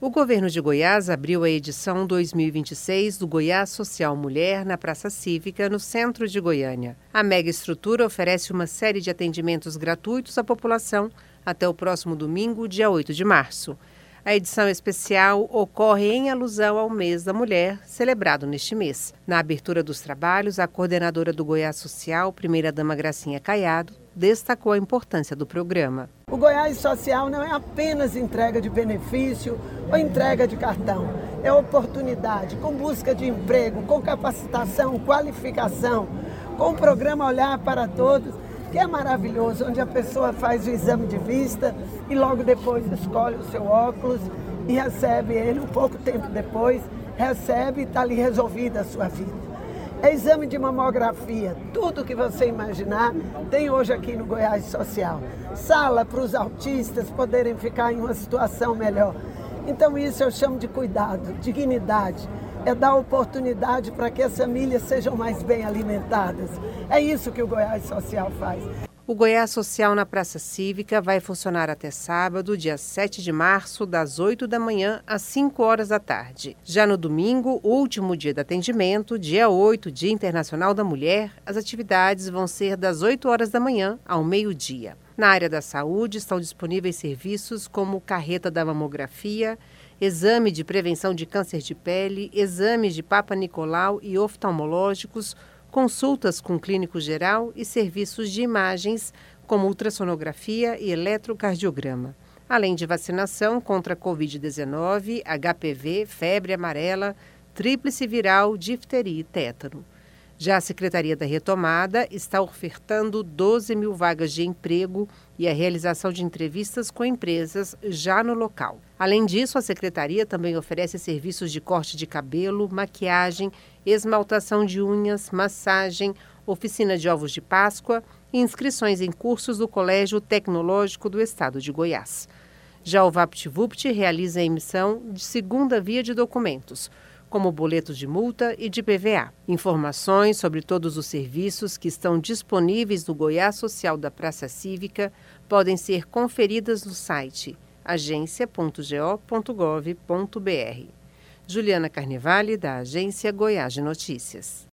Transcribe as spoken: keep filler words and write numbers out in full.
O governo de Goiás abriu a edição dois mil e vinte e seis do Goiás Social Mulher na Praça Cívica, no centro de Goiânia. A mega estrutura oferece uma série de atendimentos gratuitos à população até o próximo domingo, dia oito de março. A edição especial ocorre em alusão ao Mês da Mulher, celebrado neste mês. Na abertura dos trabalhos, a coordenadora do Goiás Social, primeira-dama Gracinha Caiado, destacou a importância do programa. O Goiás Social não é apenas entrega de benefício ou entrega de cartão. É oportunidade, com busca de emprego, com capacitação, qualificação, com o programa Olhar para Todos, que é maravilhoso, onde a pessoa faz o exame de vista e logo depois escolhe o seu óculos e recebe ele, um pouco tempo depois, recebe e está ali resolvida a sua vida. É exame de mamografia, tudo que você imaginar tem hoje aqui no Goiás Social. Sala para os autistas poderem ficar em uma situação melhor. Então isso eu chamo de cuidado, dignidade. É dar oportunidade para que as famílias sejam mais bem alimentadas. É isso que o Goiás Social faz. O Goiás Social na Praça Cívica vai funcionar até sábado, dia sete de março, das oito da manhã às cinco horas da tarde. Já no domingo, último dia de atendimento, dia oito, Dia Internacional da Mulher, as atividades vão ser das oito horas da manhã ao meio-dia. Na área da saúde estão disponíveis serviços como carreta da mamografia, exame de prevenção de câncer de pele, exames de Papa Nicolau e oftalmológicos, consultas com clínico geral e serviços de imagens, como ultrassonografia e eletrocardiograma, além de vacinação contra a covid dezenove, H P V, febre amarela, tríplice viral, difteria e tétano. Já a Secretaria da Retomada está ofertando doze mil vagas de emprego e a realização de entrevistas com empresas já no local. Além disso, a Secretaria também oferece serviços de corte de cabelo, maquiagem, esmaltação de unhas, massagem, oficina de ovos de Páscoa e inscrições em cursos do Colégio Tecnológico do Estado de Goiás. Já o VaptVupt realiza a emissão de segunda via de documentos, como boletos de multa e de P V A. Informações sobre todos os serviços que estão disponíveis no Goiás Social da Praça Cívica podem ser conferidas no site agência ponto go ponto gov ponto br. Juliana Carnevale, da Agência Goiás de Notícias.